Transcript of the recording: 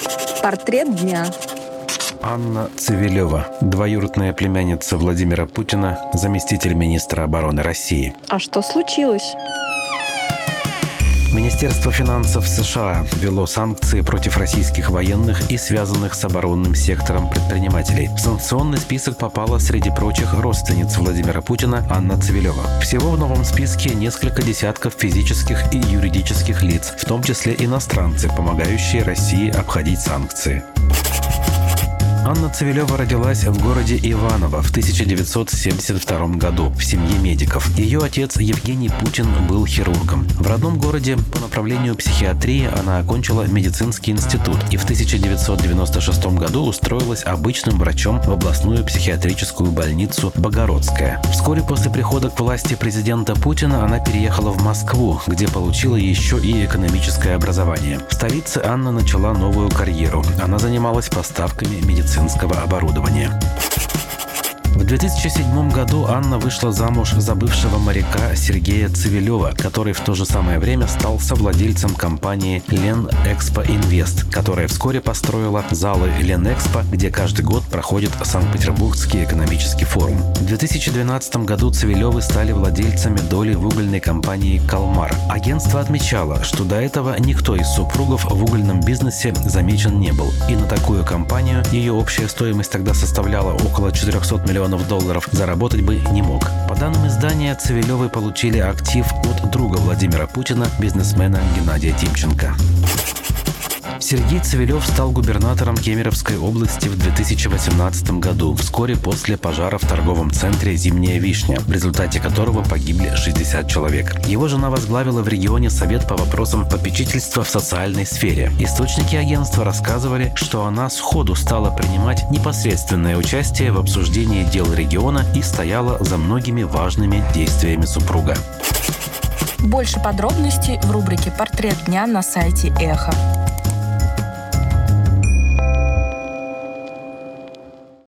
Портрет дня. Анна Цивилева, двоюродная племянница Владимира Путина, заместитель министра обороны России. А что случилось? Министерство финансов США ввело санкции против российских военных и связанных с оборонным сектором предпринимателей. В санкционный список попала среди прочих родственниц Владимира Путина Анна Цивилева. Всего в новом списке несколько десятков физических и юридических лиц, в том числе иностранцы, помогающие России обходить санкции. Анна Цивилева родилась в городе Иваново в 1972 году в семье медиков. Ее отец Евгений Путин был хирургом. В родном городе по направлению психиатрии она окончила медицинский институт и в 1996 году устроилась обычным врачом в областную психиатрическую больницу Богородская. Вскоре после прихода к власти президента Путина она переехала в Москву, где получила еще и экономическое образование. В столице Анна начала новую карьеру. Она занималась поставками медицинского оборудования. В 2007 году Анна вышла замуж за бывшего моряка Сергея Цивилева, который в то же самое время стал совладельцем компании Ленэкспо Инвест, которая вскоре построила залы Ленэкспо, где каждый год проходит Санкт-Петербургский экономический форум. В 2012 году Цивилевы стали владельцами доли в угольной компании «Калмар». Агентство отмечало, что до этого никто из супругов в угольном бизнесе замечен не был, и на такую компанию ее общая стоимость тогда составляла около 400 миллионов долларов, заработать бы не мог. По данным издания, Цивилевы получили актив от друга Владимира Путина, бизнесмена Геннадия Тимченко. Сергей Цивилев стал губернатором Кемеровской области в 2018 году, вскоре после пожара в торговом центре «Зимняя вишня», в результате которого погибли 60 человек. Его жена возглавила в регионе совет по вопросам попечительства в социальной сфере. Источники агентства рассказывали, что она сходу стала принимать непосредственное участие в обсуждении дел региона и стояла за многими важными действиями супруга. Больше подробностей в рубрике «Портрет дня» на сайте Эхо.